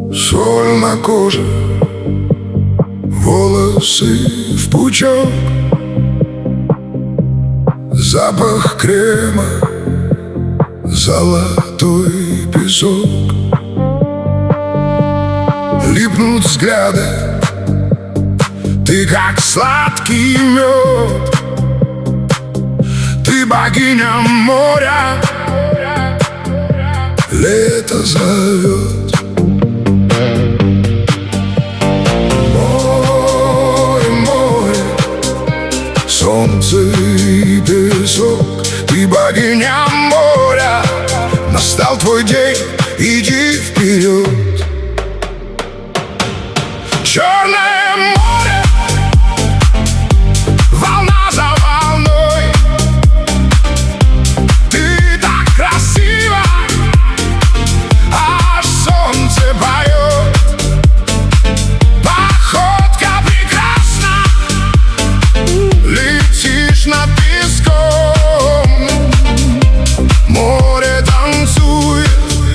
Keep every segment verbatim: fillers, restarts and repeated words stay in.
Соль на коже, волосы в пучок, запах крема, золотой песок. Липнут взгляды, ты как сладкий мед, ты богиня моря, лето зовет. Море, море, солнце и песок, ты богиня моря. Настал твой день, иди вперед. Черное море, волна за волной, ты так красива, аж солнце поет. Походка прекрасна, летишь над песком, море танцует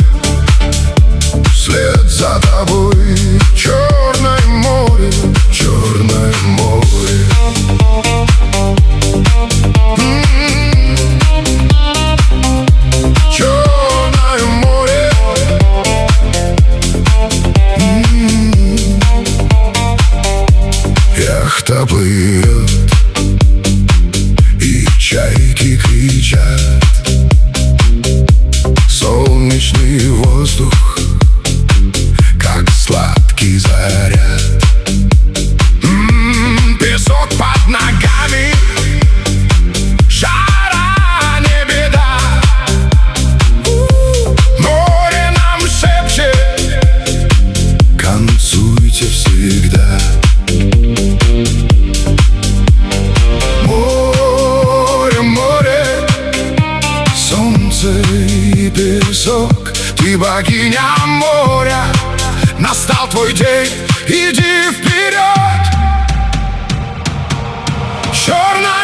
вслед за тобой. Черное море, черное море. М-м-м. Черное море. М-м-м. Яхта плывет, и чайки кричат. Солнечный воздух, как сладкий заряд. М-м, песок под ногами, жара не беда. Море нам шепчет, танцуйте всегда. Море, море, солнце и песок, ты богиня моря. Настал твой день, иди вперед. Черная